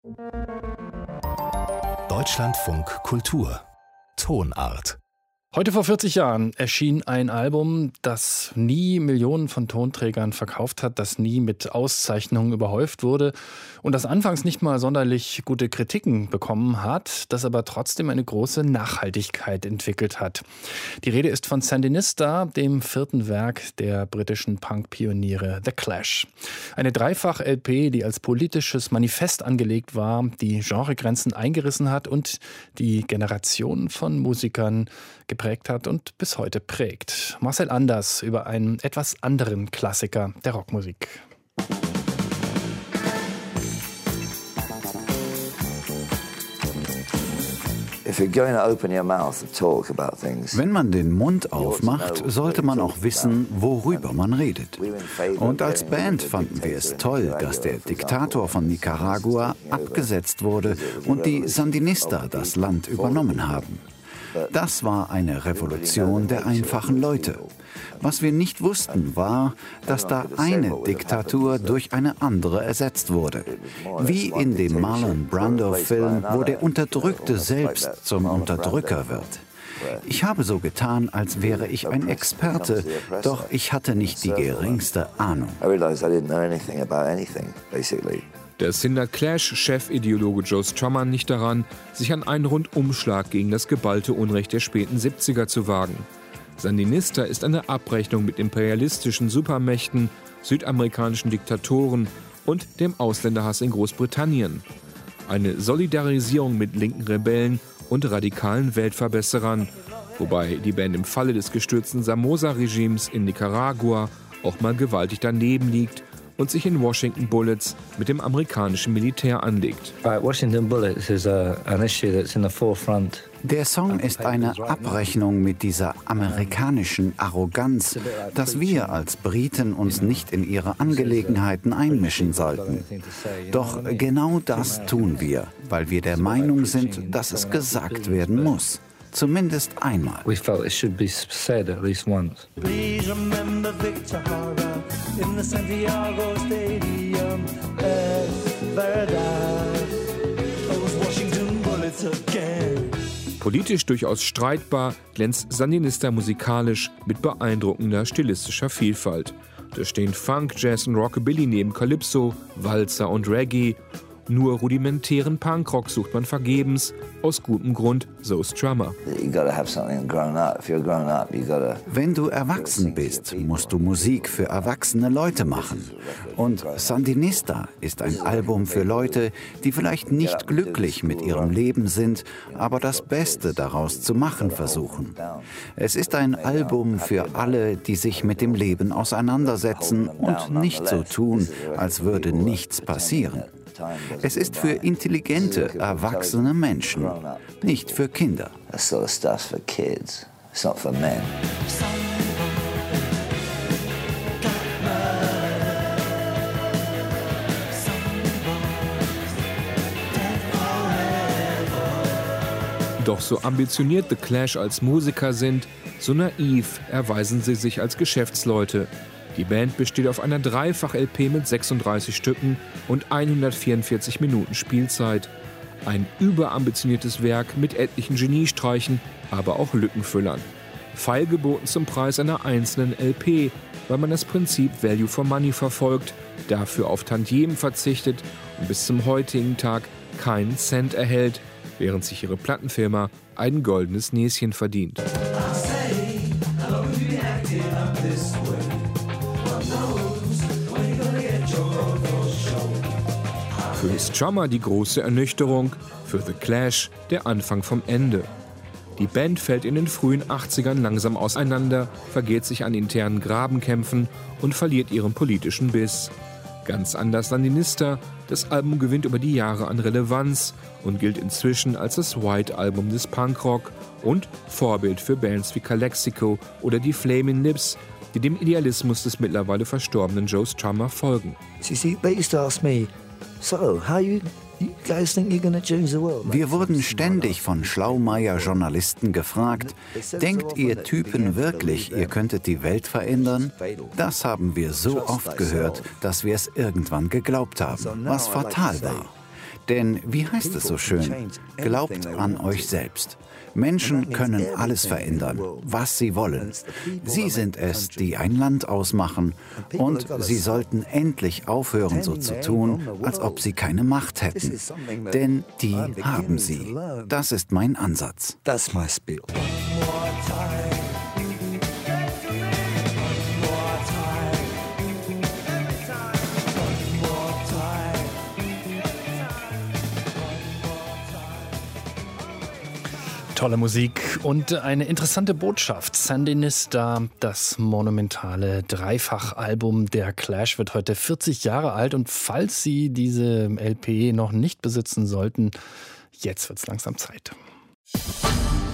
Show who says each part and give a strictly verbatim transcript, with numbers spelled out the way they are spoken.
Speaker 1: Deutschlandfunk Kultur Tonart.
Speaker 2: Heute vor vierzig Jahren erschien ein Album, das nie Millionen von Tonträgern verkauft hat, das nie mit Auszeichnungen überhäuft wurde und das anfangs nicht mal sonderlich gute Kritiken bekommen hat, das aber trotzdem eine große Nachhaltigkeit entwickelt hat. Die Rede ist von Sandinista, dem vierten Werk der britischen Punk-Pioniere The Clash. Eine Dreifach-L P, die als politisches Manifest angelegt war, die Genregrenzen eingerissen hat und die Generationen von Musikern geprägt hat und bis heute prägt. Marcel Anders über einen etwas anderen Klassiker der Rockmusik.
Speaker 3: Wenn man den Mund aufmacht, sollte man auch wissen, worüber man redet. Und als Band fanden wir es toll, dass der Diktator von Nicaragua abgesetzt wurde und die Sandinista das Land übernommen haben. Das war eine Revolution der einfachen Leute. Was wir nicht wussten, war, dass da eine Diktatur durch eine andere ersetzt wurde. Wie in dem Marlon Brando-Film, wo der Unterdrückte selbst zum Unterdrücker wird. Ich habe so getan, als wäre ich ein Experte, doch ich hatte nicht die geringste Ahnung.
Speaker 4: Das hindert Clash-Chefideologe Joe Strummer nicht daran, sich an einen Rundumschlag gegen das geballte Unrecht der späten siebziger zu wagen. Sandinista ist eine Abrechnung mit imperialistischen Supermächten, südamerikanischen Diktatoren und dem Ausländerhass in Großbritannien. Eine Solidarisierung mit linken Rebellen und radikalen Weltverbesserern, wobei die Band im Falle des gestürzten Somoza-Regimes in Nicaragua auch mal gewaltig daneben liegt und sich in Washington Bullets mit dem amerikanischen Militär anlegt.
Speaker 5: Washington Bullets is a, an issue that's in the forefront.
Speaker 3: Der Song ist eine Abrechnung mit dieser amerikanischen Arroganz, dass wir als Briten uns nicht in ihre Angelegenheiten einmischen sollten. Doch genau das tun wir, weil wir der Meinung sind, dass es gesagt werden muss. Zumindest einmal.
Speaker 5: We felt it should be said at least once.
Speaker 6: Please remember Victor Jara in the Santiago Stadium. Es verdad, those Washington Bullets again.
Speaker 4: Politisch durchaus streitbar, glänzt Sandinista musikalisch mit beeindruckender stilistischer Vielfalt. Da stehen Funk, Jazz und Rockabilly neben Calypso, Walzer und Reggae. Nur rudimentären Punkrock sucht man vergebens, aus gutem Grund, so Strummer.
Speaker 3: Wenn du erwachsen bist, musst du Musik für erwachsene Leute machen. Und Sandinista ist ein Album für Leute, die vielleicht nicht glücklich mit ihrem Leben sind, aber das Beste daraus zu machen versuchen. Es ist ein Album für alle, die sich mit dem Leben auseinandersetzen und nicht so tun, als würde nichts passieren. Es ist für intelligente, erwachsene Menschen, nicht für Kinder.
Speaker 4: Doch so ambitioniert The Clash als Musiker sind, so naiv erweisen sie sich als Geschäftsleute. Die Band besteht auf einer Dreifach-L P mit sechsunddreißig Stücken und hundertvierundvierzig Minuten Spielzeit. Ein überambitioniertes Werk mit etlichen Geniestreichen, aber auch Lückenfüllern. Feilgeboten zum Preis einer einzelnen L P, weil man das Prinzip Value for Money verfolgt, dafür auf Tantiemen verzichtet und bis zum heutigen Tag keinen Cent erhält, während sich ihre Plattenfirma ein goldenes Näschen verdient. Für Strummer die große Ernüchterung, für The Clash der Anfang vom Ende. Die Band fällt in den frühen achtzigern langsam auseinander, vergeht sich an internen Grabenkämpfen und verliert ihren politischen Biss. Ganz anders Sandinista, das Album gewinnt über die Jahre an Relevanz und gilt inzwischen als das White-Album des Punkrock und Vorbild für Bands wie Calexico oder die Flaming Lips, die dem Idealismus des mittlerweile verstorbenen Joe Strummer folgen.
Speaker 3: Wir wurden ständig von Schlaumeier-Journalisten gefragt, denkt ihr Typen wirklich, ihr könntet die Welt verändern? Das haben wir so oft gehört, dass wir es irgendwann geglaubt haben, was fatal war. Denn wie heißt es so schön? Glaubt an euch selbst. Menschen können alles verändern, was sie wollen. Sie sind es, die ein Land ausmachen. Und sie sollten endlich aufhören, so zu tun, als ob sie keine Macht hätten. Denn die haben sie. Das ist mein Ansatz.
Speaker 7: That's my spiel.
Speaker 2: Tolle Musik und eine interessante Botschaft. Sandinista, das monumentale Dreifachalbum der Clash, wird heute vierzig Jahre alt. Und falls Sie diese L P noch nicht besitzen sollten, jetzt wird's langsam Zeit.